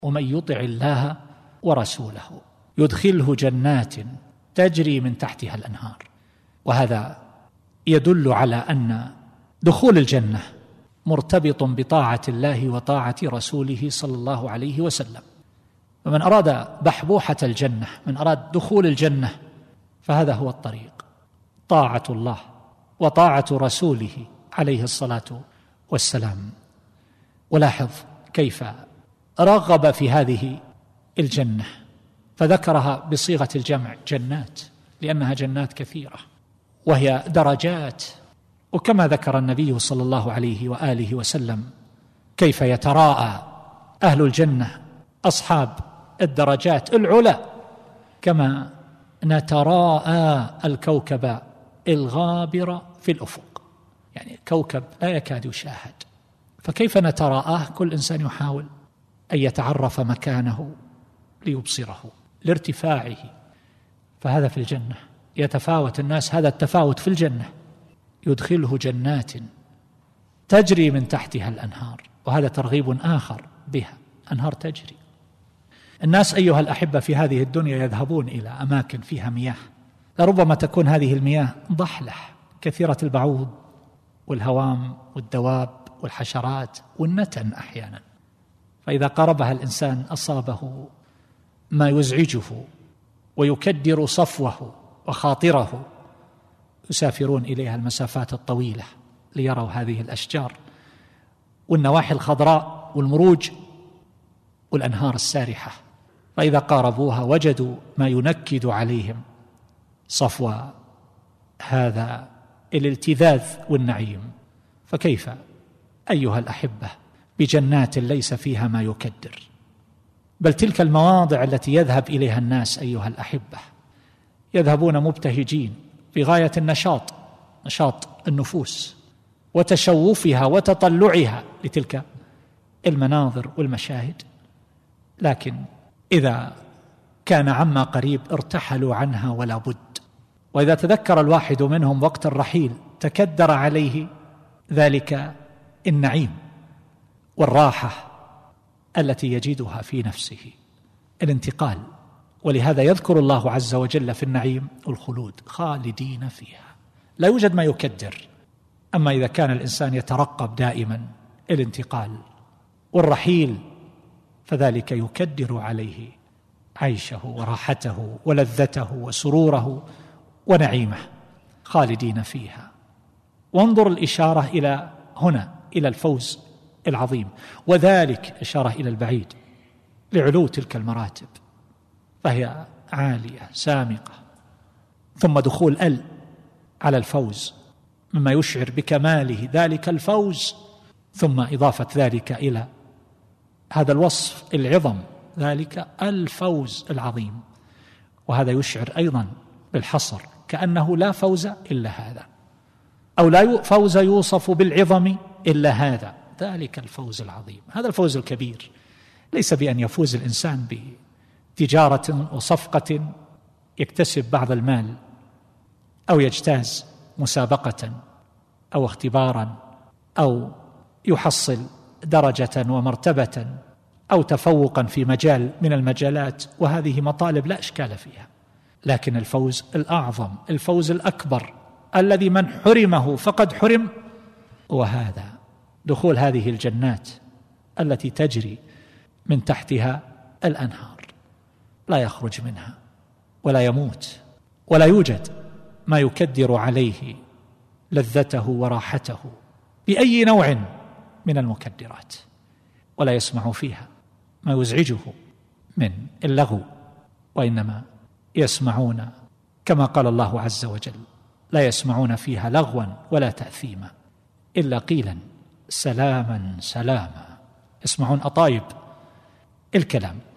ومن يطع الله ورسوله يدخله جنات تجري من تحتها الأنهار. وهذا يدل على أن دخول الجنة مرتبط بطاعة الله وطاعة رسوله صلى الله عليه وسلم. فمن أراد بحبوحة الجنة، من أراد دخول الجنة، فهذا هو الطريق، طاعة الله وطاعة رسوله عليه الصلاة والسلام. ولاحظ كيف رغب في هذه الجنة فذكرها بصيغة الجمع جنات، لأنها جنات كثيرة وهي درجات. وكما ذكر النبي صلى الله عليه وآله وسلم كيف يتراءى أهل الجنة أصحاب الدرجات العلى كما نتراءى الكوكب الغابر في الأفق، يعني كوكب لا يكاد يشاهد، فكيف نتراءاه؟ كل إنسان يحاول أن يتعرف مكانه ليبصره لارتفاعه. فهذا في الجنة يتفاوت الناس، هذا التفاوت في الجنة. يدخله جنات تجري من تحتها الأنهار، وهذا ترغيب آخر بها، أنهار تجري. الناس أيها الأحبة في هذه الدنيا يذهبون إلى أماكن فيها مياه، لربما تكون هذه المياه ضحلة كثيرة البعوض والهوام والدواب والحشرات والنتن أحيانا، فإذا قربها الإنسان أصابه ما يزعجه ويكدر صفوه وخاطره. يسافرون إليها المسافات الطويلة ليروا هذه الأشجار والنواحي الخضراء والمروج والأنهار السارحة، فإذا قاربوها وجدوا ما ينكد عليهم صفو هذا الالتذاذ والنعيم. فكيف أيها الأحبة بجنات ليس فيها ما يكدر؟ بل تلك المواضع التي يذهب إليها الناس أيها الأحبة يذهبون مبتهجين في غاية النشاط، نشاط النفوس وتشوفها وتطلعها لتلك المناظر والمشاهد، لكن إذا كان عما قريب ارتحلوا عنها ولا بد. وإذا تذكر الواحد منهم وقت الرحيل تكدر عليه ذلك النعيم والراحة التي يجدها في نفسه، الانتقال. ولهذا يذكر الله عز وجل في النعيم الخلود خالدين فيها، لا يوجد ما يكدر. أما إذا كان الإنسان يترقب دائما الانتقال والرحيل فذلك يكدر عليه عيشه وراحته ولذته وسروره ونعيمه، خالدين فيها. وانظر الإشارة إلى هنا إلى الفوز العظيم، وذلك إشارة إلى البعيد لعلو تلك المراتب، فهي عالية سامقة. ثم دخول على الفوز مما يشعر بكماله ذلك الفوز، ثم إضافة ذلك إلى هذا الوصف العظم، ذلك الفوز العظيم، وهذا يشعر أيضا بالحصر، كأنه لا فوز إلا هذا، أو لا فوز يوصف بالعظم إلا هذا، ذلك الفوز العظيم. هذا الفوز الكبير ليس بأن يفوز الإنسان بتجارة وصفقة يكتسب بعض المال، أو يجتاز مسابقة أو اختبارا، أو يحصل درجة ومرتبة، أو تفوقا في مجال من المجالات، وهذه مطالب لا إشكال فيها. لكن الفوز الأعظم، الفوز الأكبر الذي من حرمه فقد حرم، وهذا دخول هذه الجنات التي تجري من تحتها الأنهار، لا يخرج منها ولا يموت، ولا يوجد ما يكدر عليه لذته وراحته بأي نوع من المكدرات، ولا يسمع فيها ما يزعجه من اللغو، وإنما يسمعون كما قال الله عز وجل: لا يسمعون فيها لغوا ولا تأثيما إلا قيلا سلاما سلاما. يسمعون أطايب الكلام